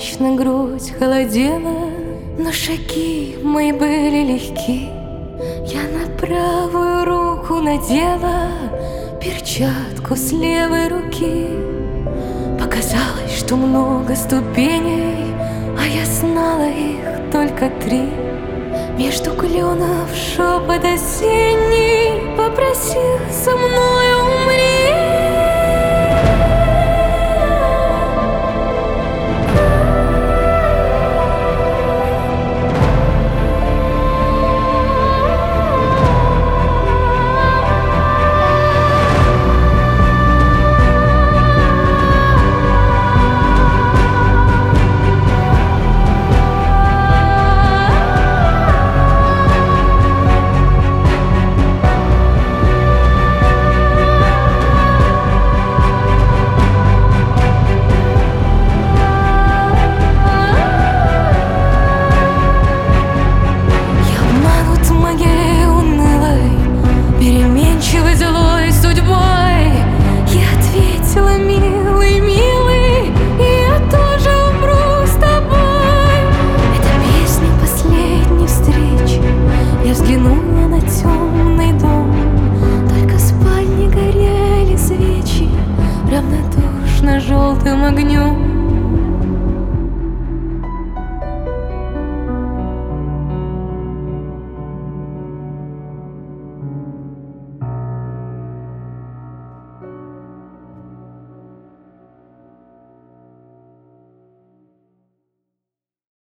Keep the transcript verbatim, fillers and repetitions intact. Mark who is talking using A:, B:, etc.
A: Точно грудь холодела, но шаги мои были легки. Я на правую руку надела перчатку с левой руки. Показалось, что много ступеней, а я знала их только три. Между кленов шепот осенний попросил со мною